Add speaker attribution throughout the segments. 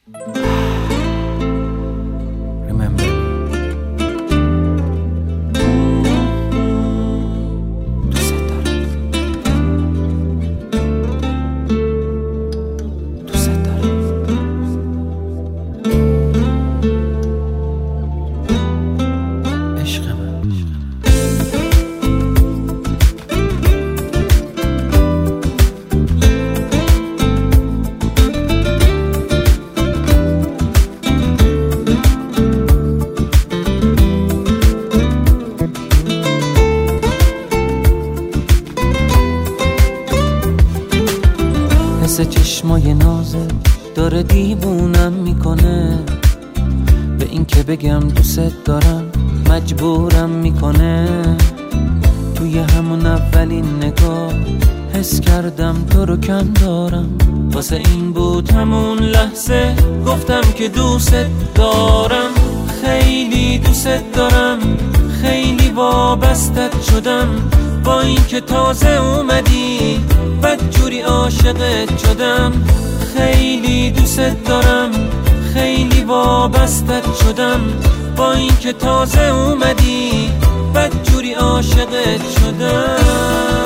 Speaker 1: حس چشمای نازت داره دیوونم میکنه، به این که بگم دوست دارم مجبورم میکنه. توی همون اولین نگاه حس کردم تو رو کم دارم، واسه این بود همون لحظه گفتم که دوست دارم. خیلی دوست دارم، خیلی وابستت شدم، با این که تازه اومدی بدجوری عاشقت شدم. خیلی دوست دارم، خیلی وابستت شدم، با این که تازه اومدی بدجوری عاشقت شدم.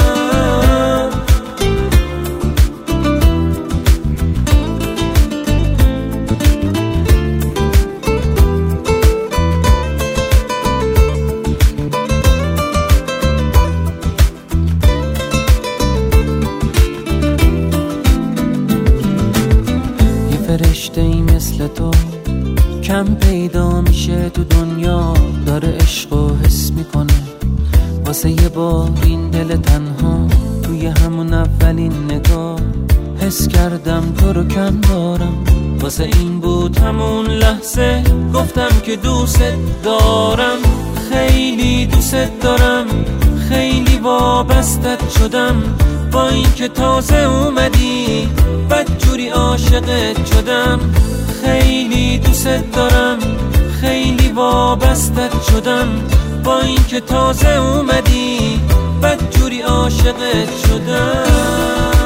Speaker 1: فرشته‌ای مثل تو کم پیدا میشه تو دنیا، داره عشق و حس میکنه. واسه یه بار این دل تنها توی همون اولین نگاه حس کردم تو رو کم دارم، واسه این بود همون لحظه گفتم که دوست دارم. خیلی دوست دارم، خیلی وابستت شدم، با این که تازه اومدی بدجوری عاشقت شدم. خیلی دوست دارم، خیلی وابستت شدم، با این که تازه اومدی بدجوری عاشقت شدم.